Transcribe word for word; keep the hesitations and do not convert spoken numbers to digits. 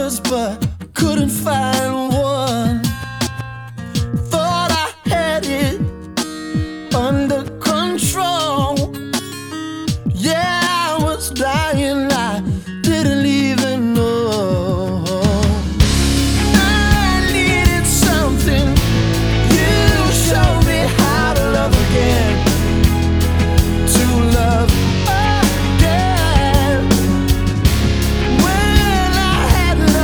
but couldn't find one. Thought I had it under control.